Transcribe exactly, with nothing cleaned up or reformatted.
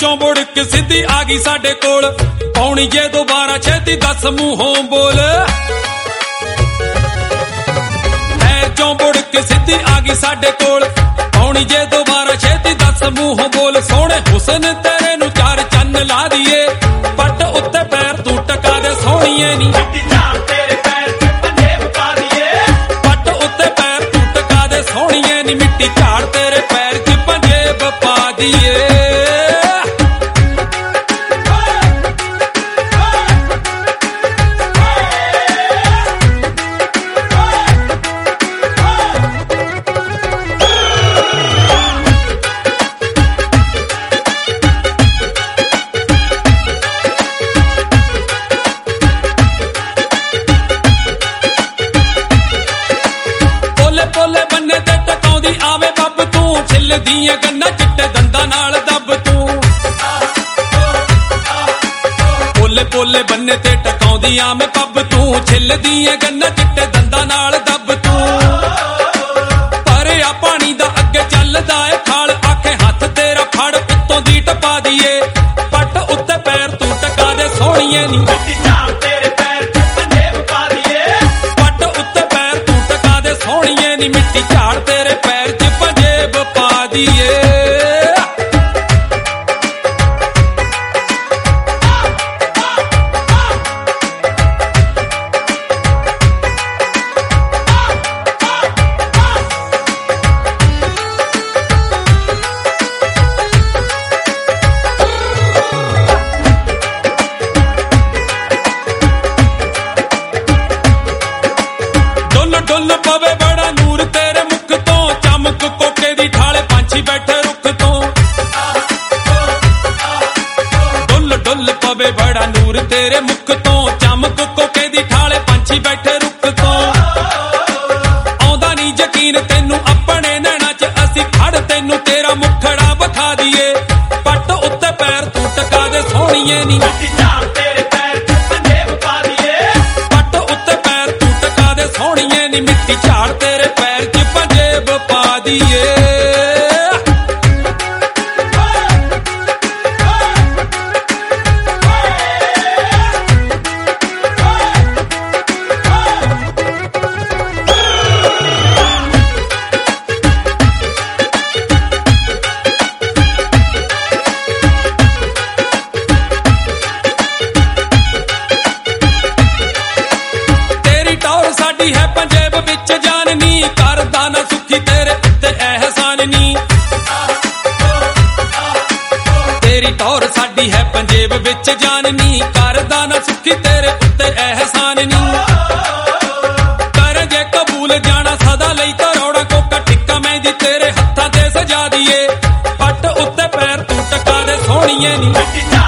चों मुड़ के सीधी आ गई साडे कोल, पौनी जे दोबारा छेती दस मूंहों बोल। पैर चों मुड़ के सीधी आ गई साडे कोल, पौनी जे दोबारा छेती दस मूंहों बोल। सोहणे हुसन तेरे नू चार चन्न ला दिए, पट उत्ते पैर तू टका दे सोहणीए नी। पट उत्ते पैर तू टका दे सोहणीए नी, मिट्टी झाड़ तेरे पैर च पंजेब पा दिए। पोले बन्ने ते टकाउंदी आवे बब तू, छिलदी गन्ना चिट्टे दंदा नाल दब तू। पोले पोले बन्ने ते टकाउंदी आवे बब तू, छिलदी गन्ना चिट्टे दंदा नाल दब तू। भरिया पानी दा अगे चलदा ए खाल, आखे हथ तेरा फड़ उत्तों दी टपा दिए। पट उत्ते पैर तू टका दे सोहणीए नी, मिट्टी झाड़ तेरे पैर च पंजेब पा दिए। डुल डुल पवे बड़ा नूर तेरे मुख तो, चमक कोके दी ठाले पंछी बैठे रुख तो। डुल डुल पवे बड़ा नूर तेरे मुख तो, चमक कोके दी ठाले पंछी बैठे रुख तो। आउंदा नी यकीन तैनू अपने नैना च, असी खड़ तैनू तेरा मुखड़ा विखा दिए। पट उत्ते पैर तू टका दे सोहणीए नी, पट उत्ते पैर तू टका दे सोहणीए नी, मिट्टी झाड़ तेरे पैर च पंजेब पा दिए। तेरी टौर साडी है पंजेब विच जाननी, करदा ना सुखी तेरे उत्ते एहसान नी। तेरी टौर साडी है पंजेब विच जाननी, करदा ना सुखी तेरे उत्ते एहसान नी। कर जे कबूल जाना सदा लई करोड़ा, कोका टिक्का मेहंदी तेरे हत्थां ते सजा दिए। पट उत्ते पैर तू टका दे सोहणीए नी।